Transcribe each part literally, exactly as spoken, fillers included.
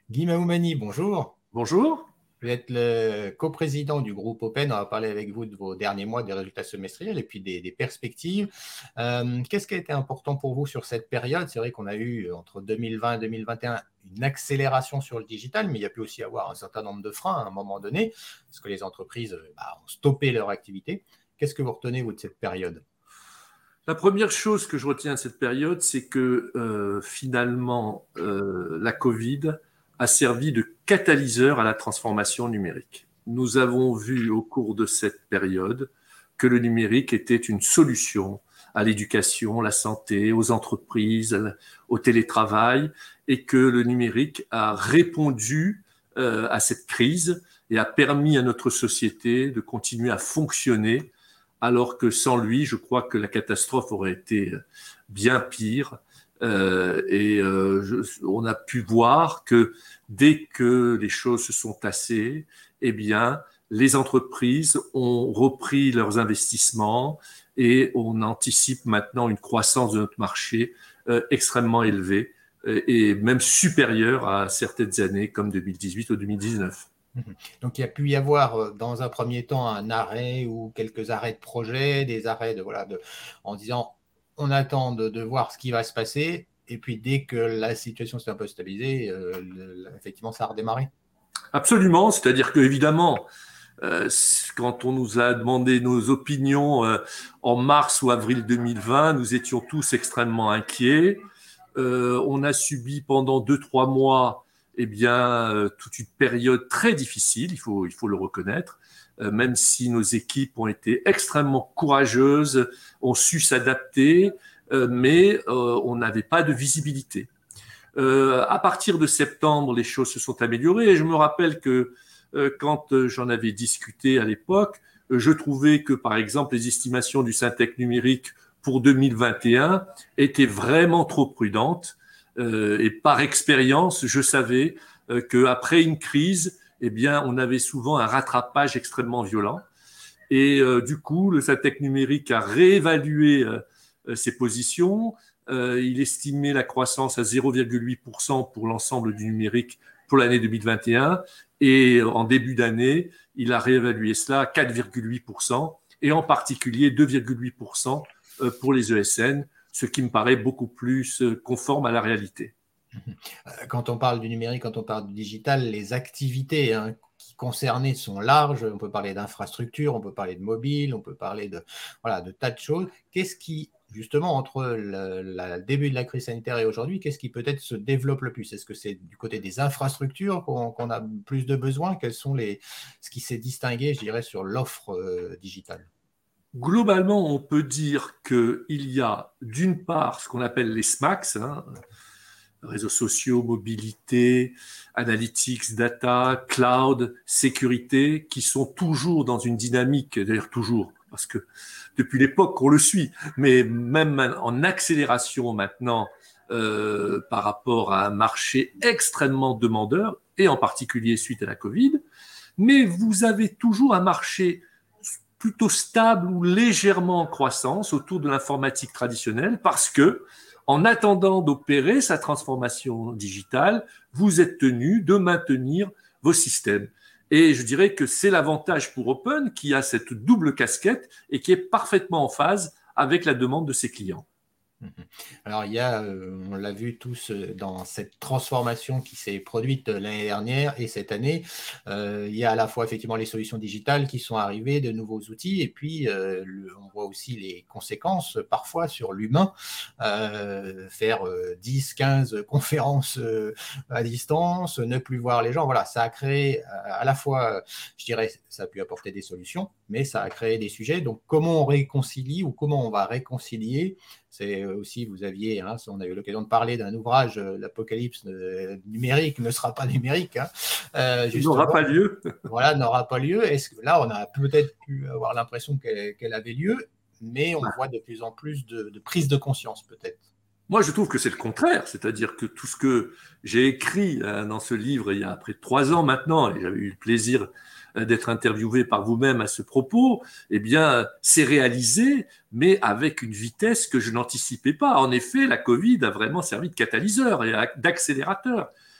Guy Mahoumani, bonjour. Bonjour. Vous êtes le coprésident du groupe Open. On va parler avec vous de vos derniers mois, des résultats semestriels et puis des, des perspectives. Euh, qu'est-ce qui a été important pour vous sur cette période? C'est vrai qu'on a eu entre deux mille vingt et deux mille vingt et un une accélération sur le digital, mais il y a pu aussi avoir un certain nombre de freins à un moment donné, parce que les entreprises bah, ont stoppé leur activité. Qu'est-ce que vous retenez, vous, de cette période? La première chose que je retiens de cette période, c'est que euh, finalement, euh, la Covid a servi de catalyseur à la transformation numérique. Nous avons vu au cours de cette période que le numérique était une solution à l'éducation, la santé, aux entreprises, au télétravail, et que le numérique a répondu euh, à cette crise et a permis à notre société de continuer à fonctionner alors que sans lui, je crois que la catastrophe aurait été bien pire. Euh, et euh, je, on a pu voir que dès que les choses se sont tassées, eh bien, les entreprises ont repris leurs investissements et on anticipe maintenant une croissance de notre marché euh, extrêmement élevée euh, et même supérieure à certaines années comme deux mille dix-huit ou deux mille dix-neuf. Mhm. Donc, il y a pu y avoir, euh, dans un premier temps, un arrêt ou quelques arrêts de projet, des arrêts de, voilà, de, en disant on attend de, de voir ce qui va se passer. Et puis, dès que la situation s'est un peu stabilisée, euh, le- effectivement, ça a redémarré. Absolument, c'est-à-dire que évidemment, Euh, quand on nous a demandé nos opinions euh, en mars ou avril deux mille vingt, nous étions tous extrêmement inquiets. Euh, on a subi pendant deux, trois mois eh bien, euh, toute une période très difficile, il faut, il faut le reconnaître, euh, même si nos équipes ont été extrêmement courageuses, ont su s'adapter, euh, mais euh, on n'avait pas de visibilité. Euh, à partir de septembre, les choses se sont améliorées et je me rappelle que euh, quand euh, j'en avais discuté à l'époque, euh, je trouvais que, par exemple, les estimations du Syntec numérique pour deux mille vingt et un étaient vraiment trop prudentes. Euh, et par expérience, je savais euh, qu'après une crise, eh bien, on avait souvent un rattrapage extrêmement violent. Et euh, du coup, le Syntec numérique a réévalué euh, ses positions. Euh, il estimait la croissance à zéro virgule huit pour cent pour l'ensemble du numérique pour l'année deux mille vingt et un. Et en début d'année, il a réévalué cela à quatre virgule huit pour cent et en particulier deux virgule huit pour cent pour les E S N, ce qui me paraît beaucoup plus conforme à la réalité. Euh, Quand on parle du numérique, quand on parle du digital, les activités, hein, qui concernées sont larges. On peut parler d'infrastructure, on peut parler de mobile, on peut parler de, voilà, de tas de choses. Qu'est-ce qui, justement, entre le, la- le début de la crise sanitaire et aujourd'hui, qu'est-ce qui peut-être se développe le plus? Est-ce que c'est du côté des infrastructures qu'on qu'on a plus de besoins? Quels sont les, ce qui s'est distingué, je dirais, sur l'offre euh, digitale? Globalement, on peut dire qu'il y a d'une part ce qu'on appelle les SMAX, hein, réseaux sociaux, mobilité, analytics, data, cloud, sécurité, qui sont toujours dans une dynamique, d'ailleurs toujours, parce que depuis l'époque on le suit, mais même en accélération maintenant euh, par rapport à un marché extrêmement demandeur, et en particulier suite à la Covid, mais vous avez toujours un marché plutôt stable ou légèrement en croissance autour de l'informatique traditionnelle parce que, en attendant d'opérer sa transformation digitale, vous êtes tenu de maintenir vos systèmes. Et je dirais que c'est l'avantage pour Open qui a cette double casquette et qui est parfaitement en phase avec la demande de ses clients. Mhm. Alors, il y a, euh, on l'a vu tous euh, dans cette transformation qui s'est produite euh, l'année dernière et cette année, euh, il y a à la fois effectivement les solutions digitales qui sont arrivées, de nouveaux outils, et puis euh, le- on voit aussi les conséquences euh, parfois sur l'humain. Euh, faire euh, dix, quinze conférences euh, à distance, ne plus voir les gens, voilà, ça a créé euh, à la fois, euh, je dirais, ça a pu apporter des solutions, mais ça a créé des sujets. Donc, comment on réconcilie ou comment on va réconcilier? C'est aussi, vous aviez, hein, on a eu l'occasion de parler d'un ouvrage, euh, l'Apocalypse euh, numérique ne sera pas numérique, hein, euh, Il n'aura justement, pas lieu. voilà, n'aura pas lieu. Est-ce que là, on a peut-être pu avoir l'impression qu'elle qu'elle avait lieu, mais on voit de plus en plus de, de prise de conscience, peut-être. Moi, je trouve que c'est le contraire, c'est-à-dire que tout ce que j'ai écrit euh, dans ce livre il y a près de trois ans maintenant, et j'avais eu le plaisir euh, d'être interviewé par vous-même à ce propos, eh bien, c'est réalisé, mais avec une vitesse que je n'anticipais pas. En effet, la Covid a vraiment servi de catalyseur et d'accélérateur.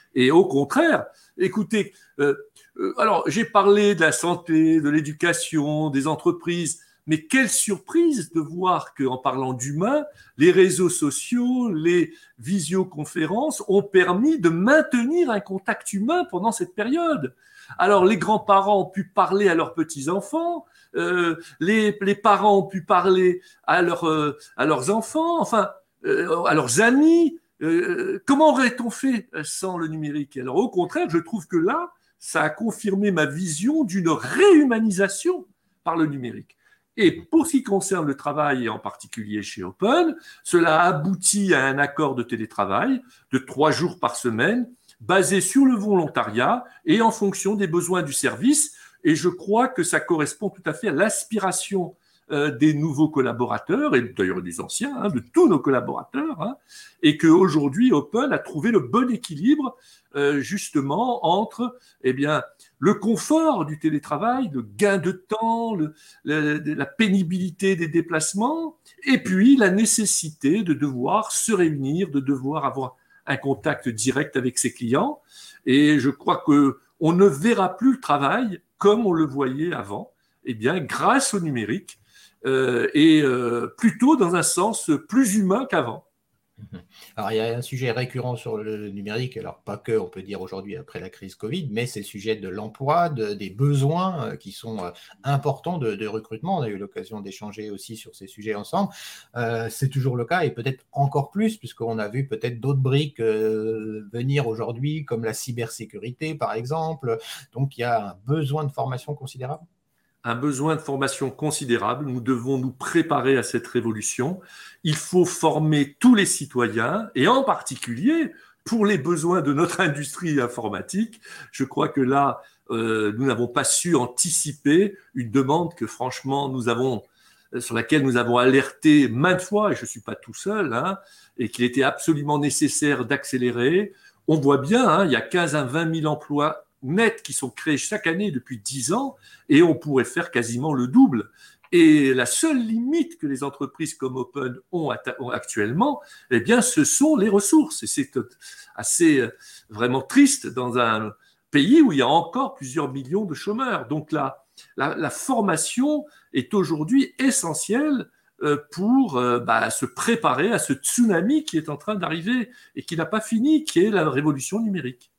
Et au contraire, écoutez, euh, euh, alors j'ai parlé de la santé, de l'éducation, des entreprises, mais quelle surprise de voir qu'en parlant d'humain, les réseaux sociaux, les visioconférences ont permis de maintenir un contact humain pendant cette période. Alors les grands-parents ont pu parler à leurs petits-enfants, euh, les, les parents ont pu parler à, leur, euh, à leurs enfants, enfin, euh, à leurs amis. Euh, comment aurait-on fait sans le numérique? Alors au contraire, je trouve que là, ça a confirmé ma vision d'une réhumanisation par le numérique. Et pour ce qui concerne le travail, et en particulier chez Open, cela aboutit à un accord de télétravail de trois jours par semaine, basé sur le volontariat et en fonction des besoins du service. Et je crois que ça correspond tout à fait à l'aspiration euh, des nouveaux collaborateurs, et d'ailleurs des anciens, hein, de tous nos collaborateurs, hein, et qu'aujourd'hui, Open a trouvé le bon équilibre euh, justement entre eh bien, le confort du télétravail, le gain de temps, le, le, la pénibilité des déplacements, et puis la nécessité de devoir se réunir, de devoir avoir un contact direct avec ses clients. Et je crois qu'on ne verra plus le travail comme on le voyait avant, eh bien, grâce au numérique, euh, et euh, plutôt dans un sens plus humain qu'avant. Alors, il y a un sujet récurrent sur le numérique, alors pas que, on peut dire aujourd'hui après la crise Covid, mais c'est le sujet de l'emploi, de, des besoins qui sont importants de, de recrutement. On a eu l'occasion d'échanger aussi sur ces sujets ensemble. Euh, c'est toujours le cas et peut-être encore plus, puisqu'on a vu peut-être d'autres briques euh, venir aujourd'hui, comme la cybersécurité par exemple. Donc, il y a un besoin de formation considérable. Un besoin de formation considérable. Nous devons nous préparer à cette révolution. Il faut former tous les citoyens et en particulier pour les besoins de notre industrie informatique. Je crois que là, euh, nous n'avons pas su anticiper une demande que franchement nous avons, sur laquelle nous avons alerté maintes fois, et je ne suis pas tout seul, hein, et qu'il était absolument nécessaire d'accélérer. On voit bien, hein, il y a quinze à vingt mille emplois nets qui sont créés chaque année depuis dix ans et on pourrait faire quasiment le double. Et la seule limite que les entreprises comme Open ont actuellement, eh bien, ce sont les ressources. Et c'est assez vraiment triste dans un pays où il y a encore plusieurs millions de chômeurs. Donc la, la, la formation est aujourd'hui essentielle pour bah, se préparer à ce tsunami qui est en train d'arriver et qui n'a pas fini, qui est la révolution numérique.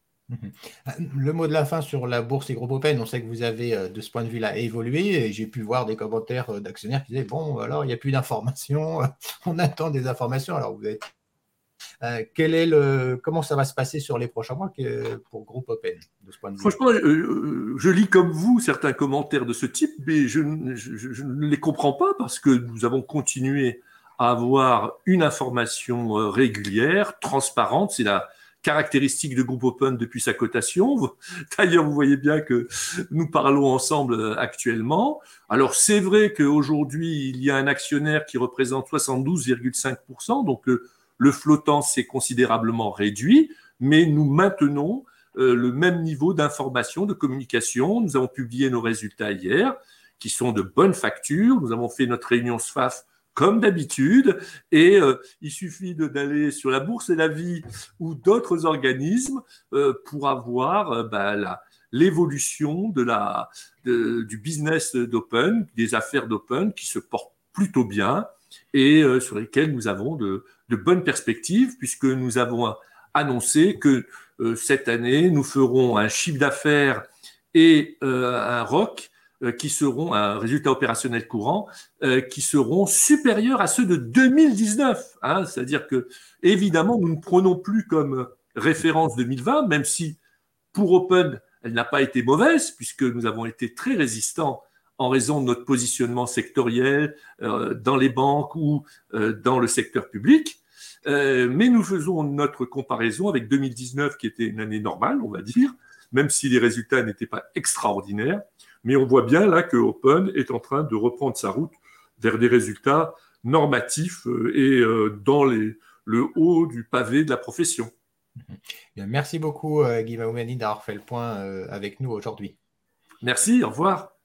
Le mot de la fin sur la bourse et groupe Open, on sait que vous avez de ce point de vue-là évolué et j'ai pu voir des commentaires d'actionnaires qui disaient bon alors il n'y a plus d'informations, on attend des informations. Alors vous avez... euh, quel est le... comment ça va se passer sur les prochains mois pour groupe Open de ce point de vue? Franchement, euh, je lis comme vous certains commentaires de ce type, mais je, je, je ne les comprends pas parce que nous avons continué à avoir une information régulière, transparente. C'est la caractéristique de Groupe Open depuis sa cotation. D'ailleurs, vous voyez bien que nous parlons ensemble actuellement. Alors, c'est vrai qu'aujourd'hui, il y a un actionnaire qui représente soixante-douze virgule cinq pour cent, donc le, le flottant s'est considérablement réduit, mais nous maintenons euh, le même niveau d'information, de communication. Nous avons publié nos résultats hier, qui sont de bonne facture. Nous avons fait notre réunion S F A F comme d'habitude, et euh, il suffit de, d'aller sur la Bourse et la Vie ou d'autres organismes euh, pour avoir euh, bah, la, l'évolution de la, de, du business d'Open, des affaires d'Open qui se portent plutôt bien et euh, sur lesquelles nous avons de, de bonnes perspectives puisque nous avons annoncé que euh, cette année, nous ferons un chiffre d'affaires et euh, un R O C qui seront, un résultat opérationnel courant, euh, qui seront supérieurs à ceux de deux mille dix-neuf. Hein, c'est-à-dire que, évidemment, nous ne prenons plus comme référence deux mille vingt, même si pour Open, elle n'a pas été mauvaise, puisque nous avons été très résistants en raison de notre positionnement sectoriel euh, dans les banques ou euh, dans le secteur public. Euh, mais nous faisons notre comparaison avec deux mille dix-neuf, qui était une année normale, on va dire, même si les résultats n'étaient pas extraordinaires. Mais on voit bien là que Open est en train de reprendre sa route vers des résultats normatifs et dans les, le haut du pavé de la profession. Bien, merci beaucoup Guy Maoumani d'avoir fait le point avec nous aujourd'hui. Merci, au revoir.